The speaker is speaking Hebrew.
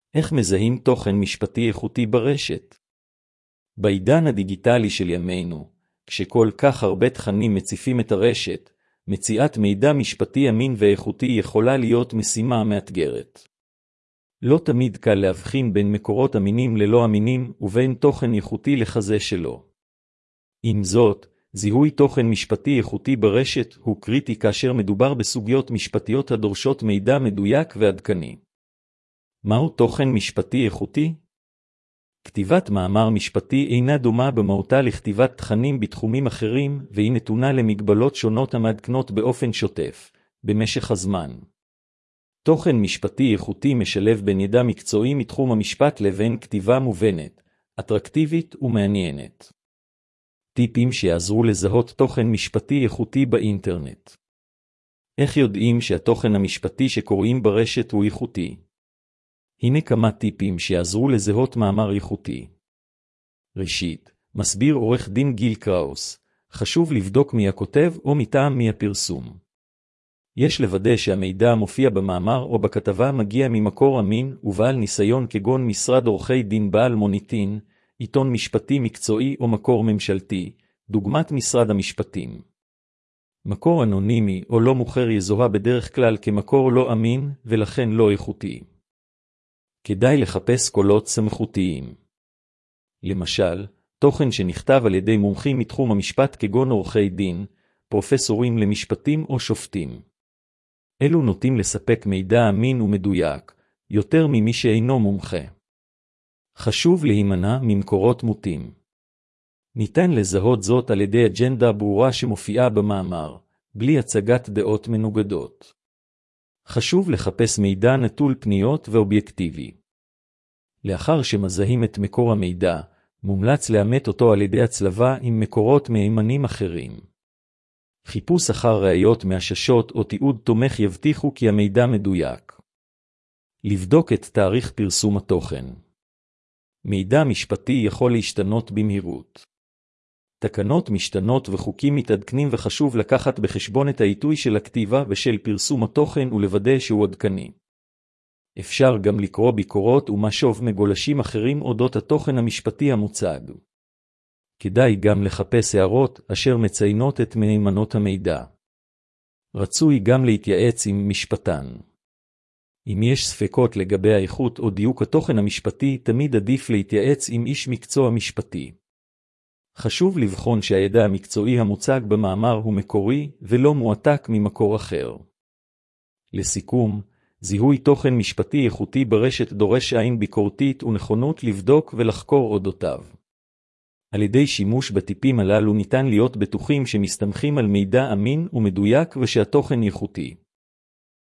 איך מזהים תוכן משפטי איכותי ברשת? בעידן הדיגיטלי של ימינו, כשכל כך הרבה תכנים מציפים את הרשת, מציאת מידע משפטי אמין ואיכותי יכולה להיות משימה מאתגרת. לא תמיד קל להבחין בין מקורות אמינים ללא אמינים ובין תוכן איכותי לכזה שלא. עם זאת, זיהוי תוכן משפטי איכותי ברשת הוא קריטי כאשר מדובר בסוגיות משפטיות הדורשות מידע מדויק ועדכני. מהו תוכן משפטי איכותי? כתיבת מאמר משפטי אינה דומה במהותה לכתיבת תכנים בתחומים אחרים, והיא נתונה למגבלות שונות המעדכנות באופן שוטף, במשך הזמן. תוכן משפטי איכותי משלב בין ידע מקצועי מתחום המשפט לבין כתיבה מובנת, אטרקטיבית ומעניינת. טיפים שיעזרו לזהות תוכן משפטי איכותי באינטרנט. איך יודעים שהתוכן המשפטי שקוראים ברשת הוא איכותי? הנה כמה טיפים שיעזרו לזהות מאמר איכותי. ראשית, מסביר עורך דין גיל קראוס, חשוב לבדוק מי הכותב או מטעם מי הפרסום. יש לוודא שהמידע המופיע במאמר או בכתבה מגיע ממקור אמין ובעל ניסיון כגון משרד עורכי דין בעל מוניטין, עיתון משפטי מקצועי או מקור ממשלתי, דוגמת משרד המשפטים. מקור אנונימי או לא מוכר יזוהה בדרך כלל כמקור לא אמין ולכן לא איכותי. כדאי לחפש קולות סמכותיים. למשל, תוכן שנכתב על ידי מומחים מתחום המשפט כגון עורכי דין, פרופסורים למשפטים או שופטים. אלו נוטים לספק מידע אמין ומדויק, יותר ממי שאינו מומחה. חשוב להימנע ממקורות מוטים. ניתן לזהות זאת על ידי אג'נדה ברורה שמופיעה במאמר, בלי הצגת דעות מנוגדות. חשוב לחפש מידע נטול פניות ואובייקטיבי. לאחר שמזהים את מקור המידע, מומלץ לאמת אותו על ידי הצלבה עם מקורות מהימנים אחרים. חיפוש אחר ראיות מהששות או תיעוד תומך יבטיחו כי המידע מדויק. לבדוק את תאריך פרסום התוכן. מידע משפטי יכול להשתנות במהירות. תקנות משתנות וחוקים מתעדכנים וחשוב לקחת בחשבון את העיתוי של הכתיבה ושל פרסום התוכן ולוודא שהוא עדכני. אפשר גם לקרוא ביקורות ומשוב מגולשים אחרים אודות התוכן המשפטי המוצג. כדאי גם לחפש הערות אשר מציינות את מהימנות המידע. רצוי גם להתייעץ עם משפטן. אם יש ספקות לגבי האיכות או דיוק התוכן המשפטי, תמיד עדיף להתייעץ עם איש מקצוע משפטי. חשוב לבחון שהידע המקצועי המוצג במאמר הוא מקורי ולא מועתק ממקור אחר. לסיכום, זיהוי תוכן משפטי איכותי ברשת דורש עין ביקורתית ונכונות לבדוק ולחקור אודותיו. על ידי שימוש בטיפים הללו ניתן להיות בטוחים שמסתמכים על מידע אמין ומדויק ושהתוכן איכותי.